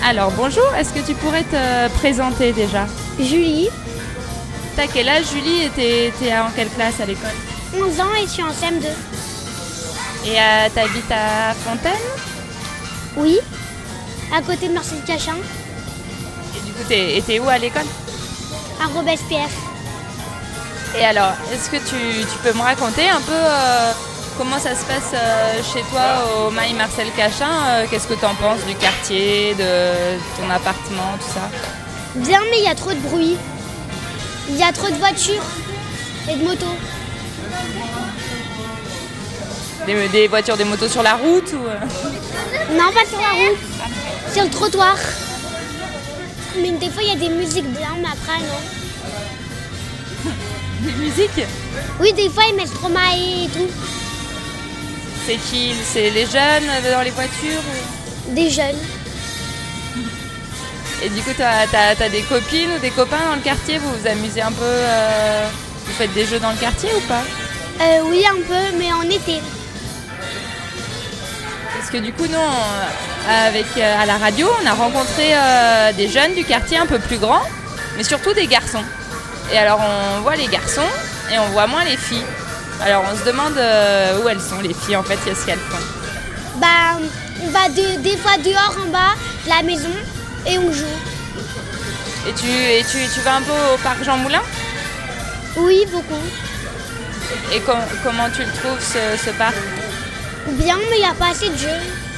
Alors bonjour, est-ce que tu pourrais te présenter déjà? Julie, T'as quel âge Julie et t'es en quelle classe à l'école? 11 ans et je suis en CM2. Et t'habites à Fontaine? Oui, à côté de Marcel Cachin, Et du coup t'es où à l'école? à Robespierre. Et alors, est-ce que tu peux me raconter un peu comment ça se passe chez toi au Mail Marcel Cachin? Qu'est-ce que t'en penses du quartier, de ton appartement, tout ça? Bien, mais il y a trop de bruit. Il y a trop de voitures et de motos. Des voitures, des motos sur la route ou Non, pas sur la route, sur le trottoir. Mais des fois, il y a des musiques bien, mais après, non. des musiques? Oui, des fois, ils mettent Stromae et tout. C'est qui? C'est les jeunes dans les voitures Des jeunes. Et du coup, t'as des copines ou des copains dans le quartier? Vous vous amusez un peu? Vous faites des jeux dans le quartier ou pas? Oui, un peu, mais en été. Parce que du coup, nous, à la radio, on a rencontré des jeunes du quartier un peu plus grands, mais surtout des garçons. Et alors, on voit les garçons et on voit moins les filles. Alors, on se demande où elles sont, les filles, en fait, qu'est-ce qu'elles font? Bah, on va des fois dehors en bas de la maison et on joue. Et tu vas un peu au parc Jean Moulin? Oui, beaucoup. Et comment tu le trouves, ce parc? Bien, mais il n'y a pas assez de jeux.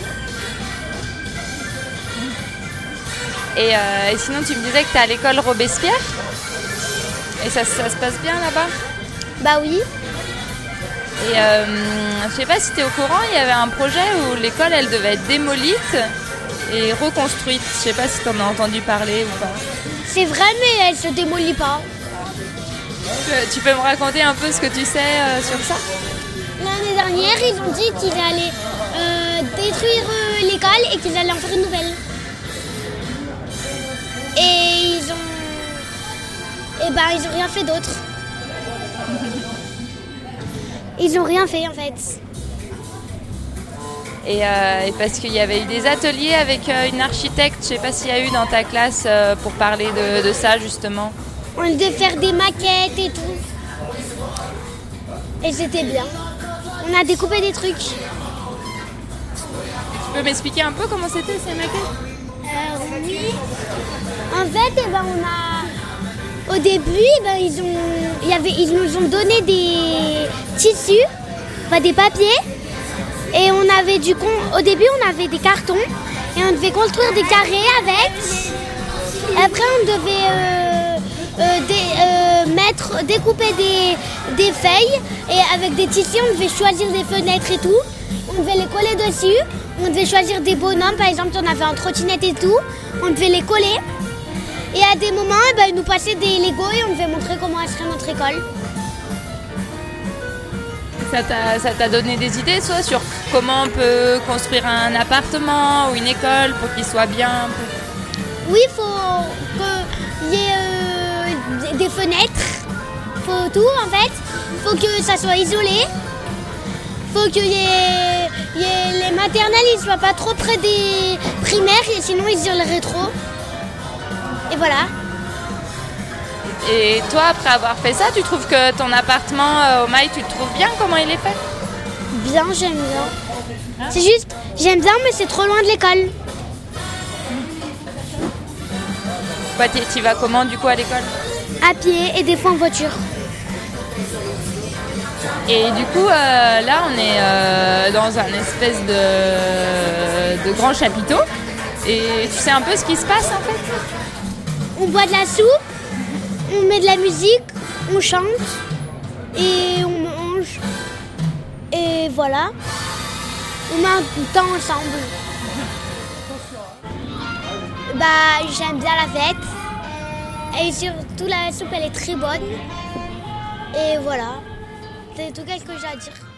Et sinon, tu me disais que tu es à l'école Robespierre? Et ça se passe bien là-bas? Bah oui. Et je sais pas si tu es au courant, il y avait un projet où l'école, elle devait être démolite et reconstruite. Je sais pas si tu en as entendu parler ou pas. C'est vrai, mais elle se démolit pas. Tu peux me raconter un peu ce que tu sais sur ça? L'année dernière, ils ont dit qu'ils allaient détruire l'école et qu'ils allaient en faire une nouvelle. Et ils ont rien fait d'autre. Ils ont rien fait en fait. Et parce qu'il y avait eu des ateliers avec une architecte, je sais pas s'il y a eu dans ta classe pour parler de ça justement. On devait faire des maquettes et tout. Et c'était bien. On a découpé des trucs. Tu peux m'expliquer un peu comment c'était ces maquettes? Oui. En fait, au début, ils nous ont donné des tissus, des papiers. Et au début, on avait des cartons. Et on devait construire des carrés avec. Après, on devait découper des feuilles. Et avec des tissus, on devait choisir des fenêtres et tout. On devait les coller dessus. On devait choisir des bonhommes. Par exemple, on avait un trottinette et tout. On devait les coller. Et à des moments, ils nous passaient des Lego et on devait montrer comment elle serait notre école. Ça t'a donné des idées, toi, sur comment on peut construire un appartement ou une école pour qu'il soit bien? Oui, il faut qu'il y ait des fenêtres. Il faut tout, en fait. Il faut que ça soit isolé. Il faut qu'il y ait les maternelles, ils ne soient pas trop près des primaires, sinon ils isoleraient trop. Et voilà. Et toi, après avoir fait ça, tu trouves que ton appartement au Mail, tu le trouves bien? Comment il est fait? Bien, j'aime bien. C'est juste, j'aime bien, mais c'est trop loin de l'école. Tu vas comment du coup à l'école? À pied et des fois en voiture. Et du coup, là, on est dans un espèce de grand chapiteau. Et tu sais un peu ce qui se passe en fait? On boit de la soupe, on met de la musique, on chante et on mange. Et voilà. On met un temps ensemble. J'aime bien la fête. Et surtout la soupe, elle est très bonne. Et voilà. C'est tout ce que j'ai à dire.